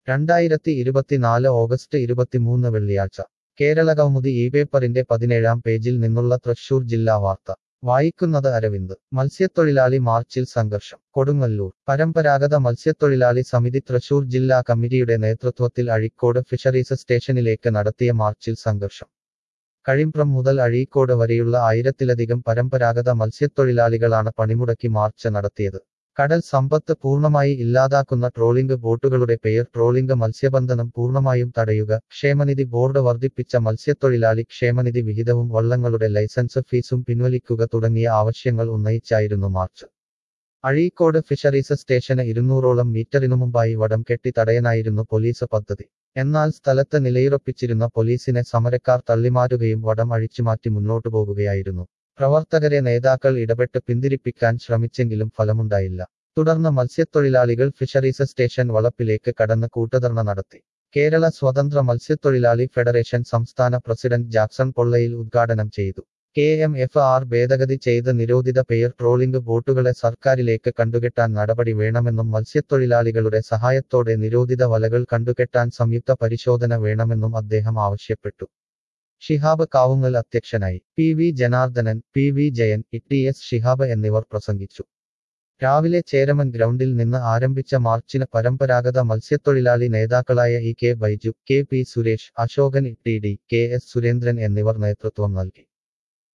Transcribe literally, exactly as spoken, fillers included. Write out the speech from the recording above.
രണ്ടായിരത്തി ഇരുപത്തിനാല് ഓഗസ്റ്റ് ഇരുപത്തിമൂന്ന് വെള്ളിയാഴ്ച കേരള കൗമുദി ഈ പേപ്പറിന്റെ പതിനേഴാം പേജിൽ നിന്നുള്ള തൃശൂർ ജില്ലാ വാർത്ത വായിക്കുന്നത് അരവിന്ദ്. മത്സ്യത്തൊഴിലാളി മാർച്ചിൽ സംഘർഷം. കൊടുങ്ങല്ലൂർ. പരമ്പരാഗത മത്സ്യത്തൊഴിലാളി സമിതി തൃശൂർ ജില്ലാ കമ്മിറ്റിയുടെ നേതൃത്വത്തിൽ അഴീക്കോട് ഫിഷറീസ് സ്റ്റേഷനിലേക്ക് നടത്തിയ മാർച്ചിൽ സംഘർഷം. കഴിമ്പ്രം മുതൽ അഴീക്കോട് വരെയുള്ള ആയിരത്തിലധികം പരമ്പരാഗത മത്സ്യത്തൊഴിലാളികളാണ് പണിമുടക്കി മാർച്ച് നടത്തിയത്. കടൽ സമ്പത്ത് പൂർണ്ണമായി ഇല്ലാതാക്കുന്ന ട്രോളിംഗ് ബോട്ടുകളുടെ പെയർ ട്രോളിംഗ്, മത്സ്യബന്ധനം പൂർണ്ണമായും തടയുക, ക്ഷേമനിധി ബോർഡ് വർദ്ധിപ്പിച്ച മത്സ്യത്തൊഴിലാളി ക്ഷേമനിധി വിഹിതവും വള്ളങ്ങളുടെ ലൈസൻസ് ഫീസും പിൻവലിക്കുക തുടങ്ങിയ ആവശ്യങ്ങൾ ഉന്നയിച്ചായിരുന്നു മാർച്ച്. അഴീക്കോട് ഫിഷറീസ് സ്റ്റേഷന് ഇരുന്നൂറോളം മീറ്ററിനു മുമ്പായി വടം കെട്ടി തടയാനായിരുന്നു പോലീസ് പദ്ധതി. എന്നാൽ സ്ഥലത്ത് നിലയുറപ്പിച്ചിരുന്ന പോലീസിനെ സമരക്കാർ തള്ളിമാറ്റുകയും വടം അഴിച്ചുമാറ്റി മുന്നോട്ടു പോകുകയായിരുന്നു. പ്രവർത്തകരെ നേതാക്കൾ ഇടപെട്ട് പിന്തിരിപ്പിക്കാൻ ശ്രമിച്ചെങ്കിലും ഫലമുണ്ടായില്ല. തുടർന്ന് മത്സ്യത്തൊഴിലാളികൾ ഫിഷറീസ് സ്റ്റേഷൻ വളപ്പിലേക്ക് കടന്ന് കൂട്ടധർണ നടത്തി. കേരള സ്വതന്ത്ര മത്സ്യത്തൊഴിലാളി ഫെഡറേഷൻ സംസ്ഥാന പ്രസിഡന്റ് ജാക്സൺ പൊള്ളയിൽ ഉദ്ഘാടനം ചെയ്തു. കെ എം എഫ് ആർ ഭേദഗതി ചെയ്ത് നിരോധിത പെയർ ട്രോളിംഗ് ബോട്ടുകളെ സർക്കാരിലേക്ക് കണ്ടുകെട്ടാൻ നടപടി വേണമെന്നും മത്സ്യത്തൊഴിലാളികളുടെ സഹായത്തോടെ നിരോധിത വലകൾ കണ്ടുകെട്ടാൻ സംയുക്ത പരിശോധന വേണമെന്നും അദ്ദേഹം ആവശ്യപ്പെട്ടു. ഷിഹാബ് കാവുങ്ങൽ അധ്യക്ഷനായി. P V Janardhanan, P V Jayan, T S Shihab എന്നിവർ പ്രസംഗിച്ചു. രാവിലെ ചേരമൻ ഗ്രൗണ്ടിൽ നിന്ന് ആരംഭിച്ച മാർച്ചിന് പരമ്പരാഗത മത്സ്യത്തൊഴിലാളി നേതാക്കളായ E K Baiju, K P Suresh, Ashokan, T D, K S Surendran എന്നിവർ നേതൃത്വം നൽകി.